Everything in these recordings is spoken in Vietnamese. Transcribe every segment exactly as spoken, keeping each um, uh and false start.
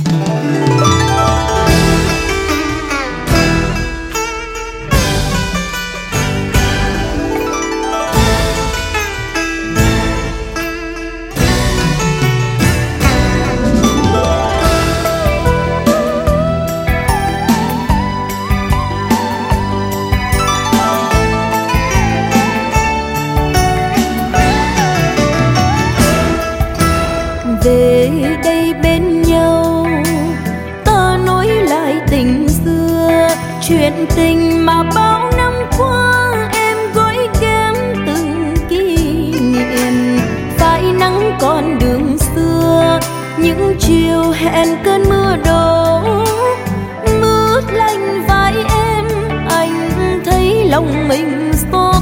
Về đây bên nhau ta nối lại tình xưa, chuyện tình mà bao năm qua em gói ghém từng kỷ niệm. Phải nắng con đường xưa, những chiều hẹn cơn mưa đổ, mướt lạnh vai em, anh thấy lòng mình xót.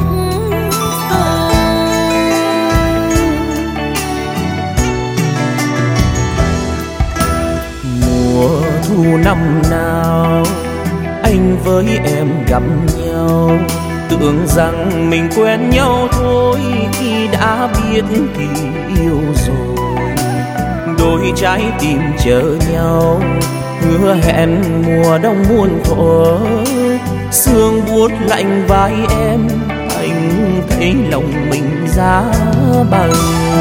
Mùa thu năm nào anh với em gặp nhau, tưởng rằng mình quen nhau thôi khi đã biết thì yêu rồi. Đôi trái tim chờ nhau, hứa hẹn mùa đông muôn thuở. Sương buốt lạnh vai em, anh thấy lòng mình giá băng.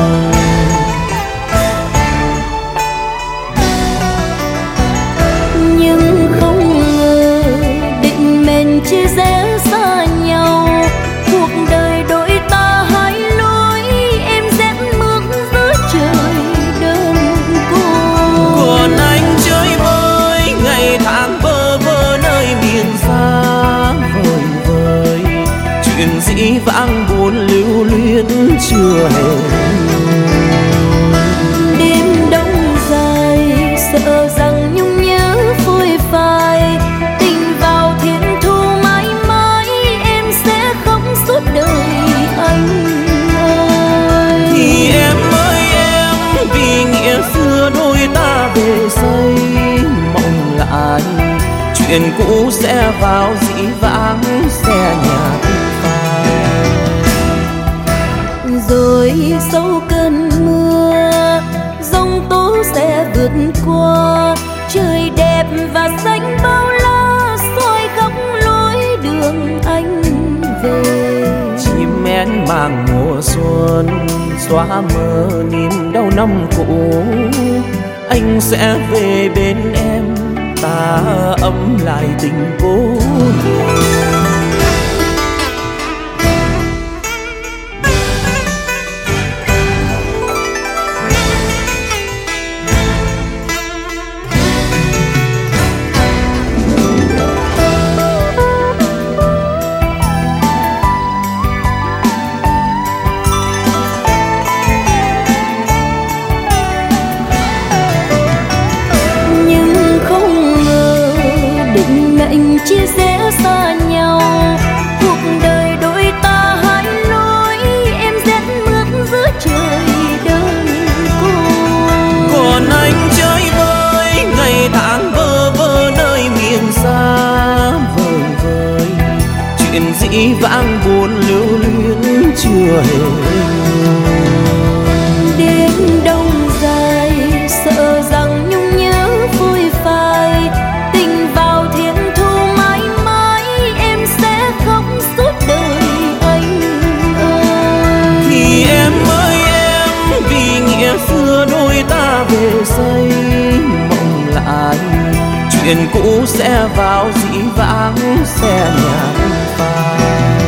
Nhưng không ngờ định mệnh chia rẽ xa nhau, cuộc đời đôi ta hai lối, em rẽ bước giữa trời đơn côi. Còn anh chơi vơi ngày tháng bơ vơ nơi miền xa vời vời, chuyện dĩ vãng buồn lưu luyến chưa hề. Đêm đông dài sợ rằng nhung nhớ phôi phai, tình vào thiên thu mãi mãi em sẽ khóc suốt đời anh ơi. Thì em ơi em, vì nghĩa xưa đôi ta về xây mộng lại, chuyện cũ sẽ vào dĩ vãng xe nhà phai. Rồi sau cơn mưa giông tố sẽ vượt qua, trời đẹp và xanh bao la soi khắp lối đường anh về. Chim én mang mùa xuân xóa mờ niềm đau năm cũ, anh sẽ về bên em, ta ấm lại tình cố. Chia rẽ xa nhau, cuộc đời đôi ta hai lối, em rẽ bước giữa trời đơn côi. Còn anh chơi vơi ngày tháng bơ vơ nơi miền xa vời vời, chuyện dĩ vãng buồn lưu luyến chưa hề. Đêm đông dài sợ rằng nhung nhớ phôi phai, tình vào thiên thu mãi mãi em sẽ khóc suốt đời anh ơi. Thì em ơi em, vì nghĩa xưa đôi ta về xây mộng lại, chuyện cũ sẽ vào dĩ vãng xe nhà phai.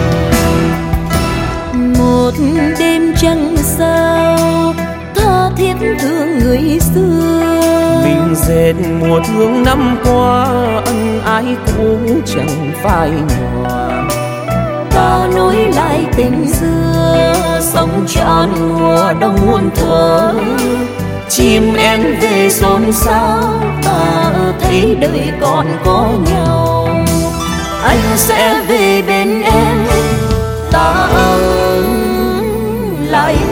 Một đêm trăng sao tha thiết thương người xưa, mình dệt mùa thương năm qua, ân ái cũ chẳng phai nhòa. Ta nối lại tình xưa, sống trọn mùa đông muôn thuở. Chim én về xôn xao, ta thấy đời còn có nhau. anh sẽ về bên em, Ta ấm lại